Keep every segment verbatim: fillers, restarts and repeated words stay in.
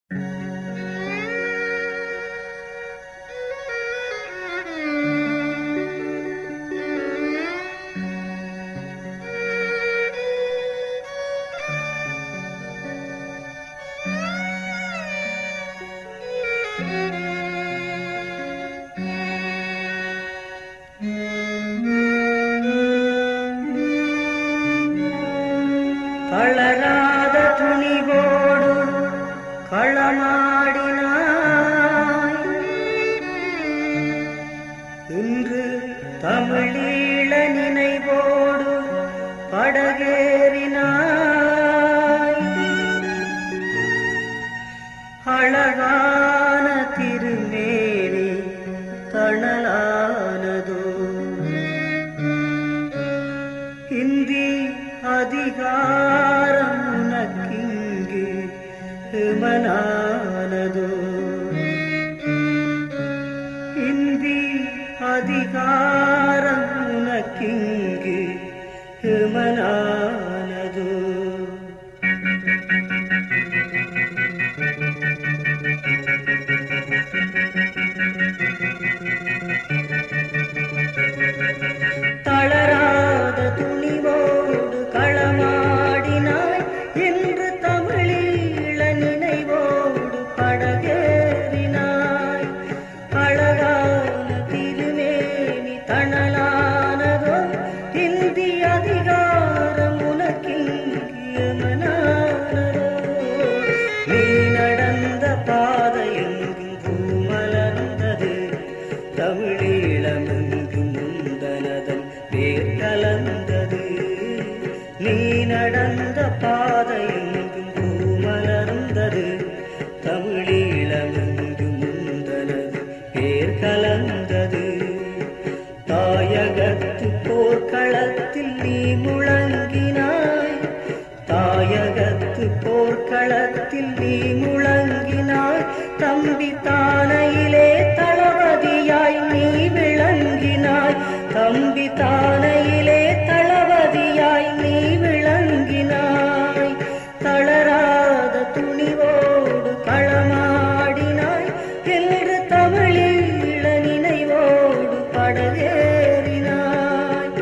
தளராத துணிவோடு களமாடினாய், இன்று தமிழீழ நினைவோடு படகேறினாய். அழகான திருமேனி தணலானதோ, இந்தி அதிகாரம் உனக்கிங்கு ஹிமனானதோ, இந்தி அதிகாரம் உனக்கிங்கு ஹிமனானதோ. தளராத துணிவோடு களமாடினாய், இன்று தமிழீழ நினைவோடு படகேறினாய். அழகான திருமேனி தணலானதோ, இந்தி அதிகாரம் உனக்கிங்கியமனானதோ. நீ நடந்த பாதையெங்கும் பூமலர்ந்தது, தமிழீழமெங்கும் முந்தனதன் பேர் கலந்தது. நீ நடந்த பாதையெங்கும் பூமலர்ந்தது, தமிழீழமெங்கும் முந்தனது பேர் கலந்தது. தாயகத்து போர்க்களத்தில் நீ முழங்கினாய், தாயகத்து போர்க்களத்தில் நீ முழங்கினாய். தம்பி தானையிலே தளபதியாய் நீ விளங்கினாய், தம்பி தானையிலே தளபதியாய் நீ விளங்கினாய். தளராத துணிவோடு களமாடினாய், என்று தமிழீழ நினைவோடு படகேறினாய்.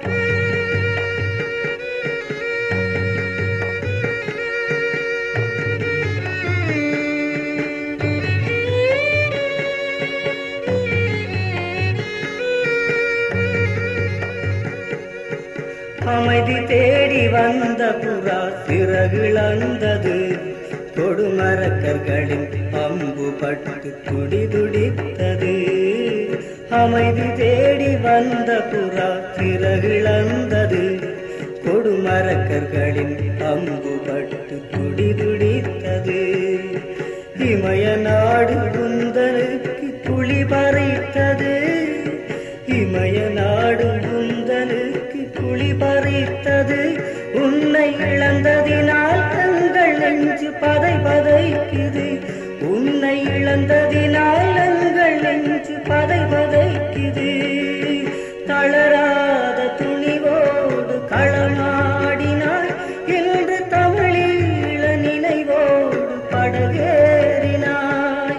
அமைதி தேடி வந்த புறா சிறகிழந்தது, கொடுமரக்கர்களின் அம்பு பட்டு துடி துடித்தது. அமைதி தேடி வந்த புறா சிறகிழந்தது, கொடுமரக்கர்களின் அம்பு பட்டு துடி துடித்தது. இமய நாடு குந்தனுக்கு குழி பறித்தது, இமய நாடு குந்தனுக்கு குழி பறித்தது. உன்னை இழந்ததினால் எங்கள் நெஞ்சு பதை பதைக்குது, உன்னை இழந்ததினால் எங்கள் நெஞ்சு பதை பதைக்குது. தளராத துணிவோடு களமாடினாய், இன்று தமிழீழ நினைவோடு படகேறினாய்.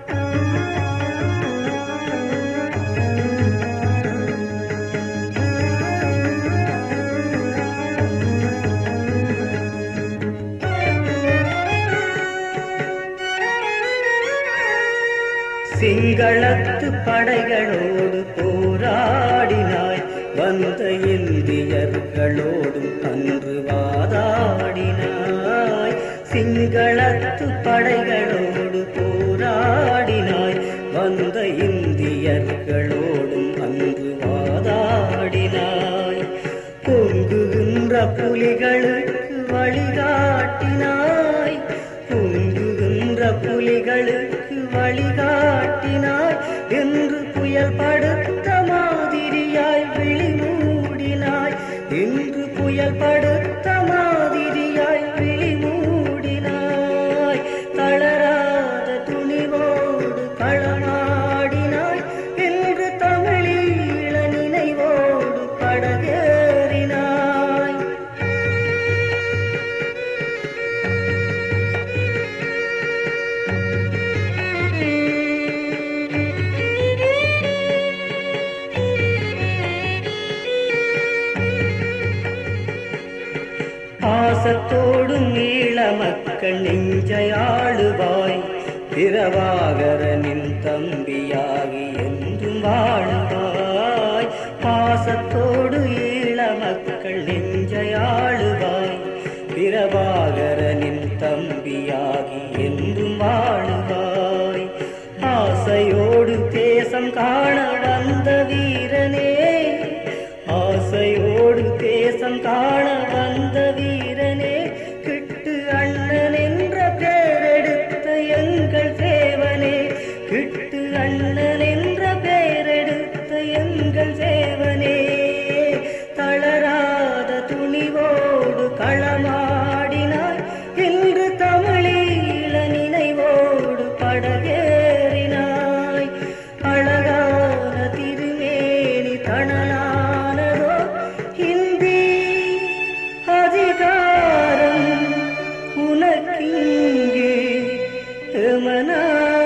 சிங்களத்து படைகளோடு போராடினாய், வந்த இந்தியர்களோடும் அன்று வாதாடினாய். சிங்களத்து படைகளோடு போராடினாய், வந்த இந்தியர்களோடும் அன்று வாதாடினாய். பொங்குகின்ற புலிகளுக்கு வழிகாட்டினாய், பொங்குகின்ற புலிகளுக்கு வழிகாட்டினாய். என்று புயல் படுத்த மாதிரியாய் விழி மூடினாய், என்று புயல் படுத்த மாதிரியாய் விழி மூடினாய். தளராத துணிவோடு களமாடினாய், என்று தமிழீழ நினைவோடு படகேறினாய். நெஞ்சையாளுவாய் பிரபாகரனின் தம்பியாகி என்றும் வாழுவாய் பாசத்தோடு ஈழ மக்கள் நெஞ்சையாளுவாய் பிரபாகரனின் தம்பியாகி என்றும் வாழுவாய் ஆசையோடு தேசம் காண வந்த வீரனே ஆசையோடு தேசம் காண வந்த வீரனே கிட்டு அண்ணன் என்ற பேரெடுத்த எங்கள் சேவனே கிட்டு அண்ணன் என்ற பேரெடுத்த எங்கள் சேவனே தளராத துணிவோடு களமாடினாய் இன்று தமிழீழ நினைவோடு படகேறினாய் அழகான திருமேனி தணலானதோ ஹிந்தி அதிகாரம் உனக்கிங்கே எமனா